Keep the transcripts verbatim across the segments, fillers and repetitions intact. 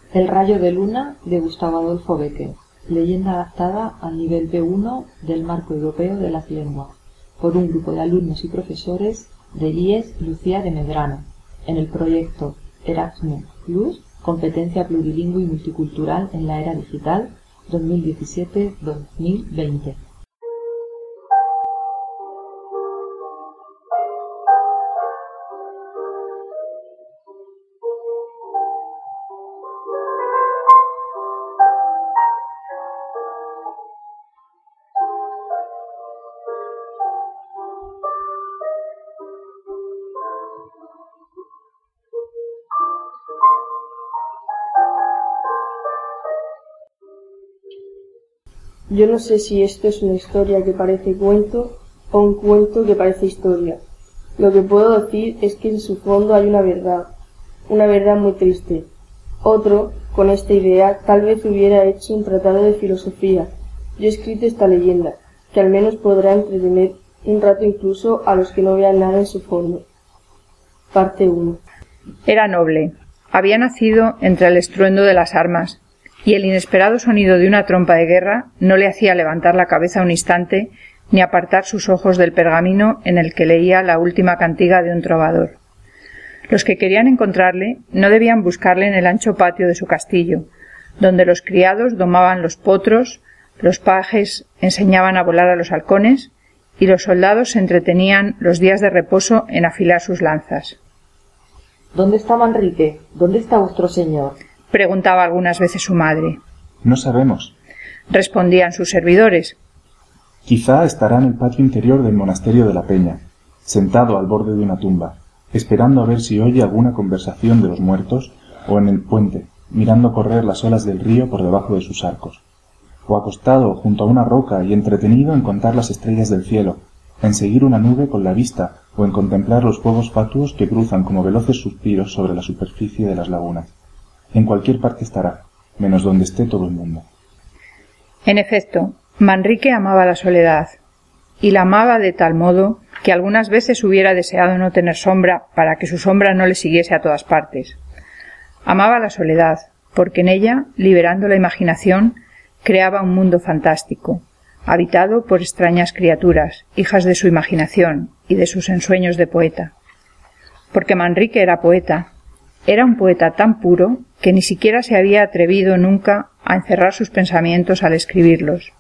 El rayo de luna de Gustavo Adolfo Bécquer. Leyenda adaptada al nivel B uno del Marco Europeo de las Lenguas, por un grupo de alumnos y profesores de I E S Lucía de Medrano, en el proyecto Erasmus Plus, competencia plurilingüe y multicultural en la era digital dos mil diecisiete dos mil veinte. Yo no sé si esto es una historia que parece cuento o un cuento que parece historia. Lo que puedo decir es que en su fondo hay una verdad, una verdad muy triste. Otro, con esta idea, tal vez hubiera hecho un tratado de filosofía. Yo he escrito esta leyenda, que al menos podrá entretener un rato incluso a los que no vean nada en su fondo. Parte uno. Era noble. Había nacido entre el estruendo de las armas, y el inesperado sonido de una trompa de guerra no le hacía levantar la cabeza un instante ni apartar sus ojos del pergamino en el que leía la última cantiga de un trovador. Los que querían encontrarle no debían buscarle en el ancho patio de su castillo, donde los criados domaban los potros, los pajes enseñaban a volar a los halcones y los soldados se entretenían los días de reposo en afilar sus lanzas. ¿Dónde está Manrique? ¿Dónde está vuestro señor?, preguntaba algunas veces su madre. No sabemos, respondían sus servidores. Quizá estará en el patio interior del monasterio de la Peña, sentado al borde de una tumba, esperando a ver si oye alguna conversación de los muertos, o en el puente, mirando correr las olas del río por debajo de sus arcos, o acostado junto a una roca y entretenido en contar las estrellas del cielo, en seguir una nube con la vista o en contemplar los fuegos fatuos que cruzan como veloces suspiros sobre la superficie de las lagunas. En cualquier parte estará, menos donde esté todo el mundo. En efecto, Manrique amaba la soledad, y la amaba de tal modo que algunas veces hubiera deseado no tener sombra para que su sombra no le siguiese a todas partes. Amaba la soledad, porque en ella, liberando la imaginación, creaba un mundo fantástico, habitado por extrañas criaturas, hijas de su imaginación y de sus ensueños de poeta. Porque Manrique era poeta, era un poeta tan puro que ni siquiera se había atrevido nunca a encerrar sus pensamientos al escribirlos.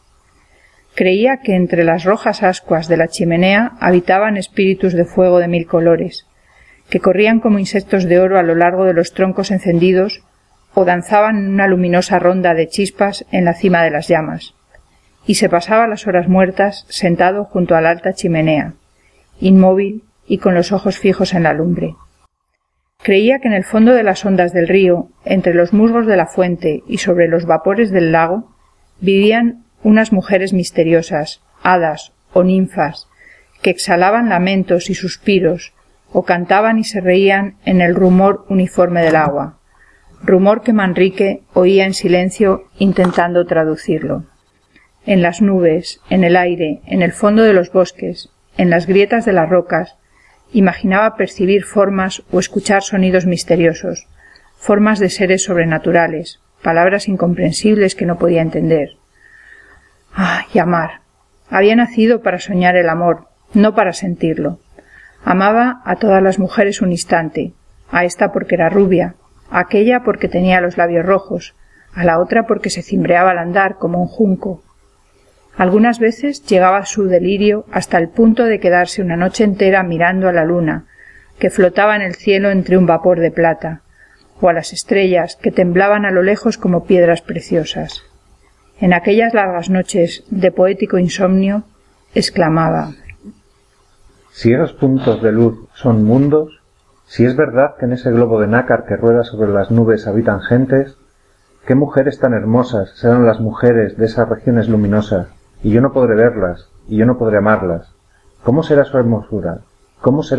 Creía que entre las rojas ascuas de la chimenea habitaban espíritus de fuego de mil colores, que corrían como insectos de oro a lo largo de los troncos encendidos o danzaban en una luminosa ronda de chispas en la cima de las llamas, y se pasaba las horas muertas sentado junto a la alta chimenea, inmóvil y con los ojos fijos en la lumbre. Creía que en el fondo de las ondas del río, entre los musgos de la fuente y sobre los vapores del lago, vivían unas mujeres misteriosas, hadas o ninfas, que exhalaban lamentos y suspiros, o cantaban y se reían en el rumor uniforme del agua, rumor que Manrique oía en silencio intentando traducirlo. En las nubes, en el aire, en el fondo de los bosques, en las grietas de las rocas, imaginaba percibir formas o escuchar sonidos misteriosos, formas de seres sobrenaturales, palabras incomprensibles que no podía entender. Ah, y amar. Había nacido para soñar el amor, no para sentirlo. Amaba a todas las mujeres un instante, a esta porque era rubia, a aquella porque tenía los labios rojos, a la otra porque se cimbreaba al andar como un junco. Algunas veces llegaba su delirio hasta el punto de quedarse una noche entera mirando a la luna, que flotaba en el cielo entre un vapor de plata, o a las estrellas que temblaban a lo lejos como piedras preciosas. En aquellas largas noches de poético insomnio, exclamaba: si esos puntos de luz son mundos, si es verdad que en ese globo de nácar que rueda sobre las nubes habitan gentes, ¿qué mujeres tan hermosas serán las mujeres de esas regiones luminosas? Y yo no podré verlas, y yo no podré amarlas. ¿Cómo será su hermosura? ¿Cómo será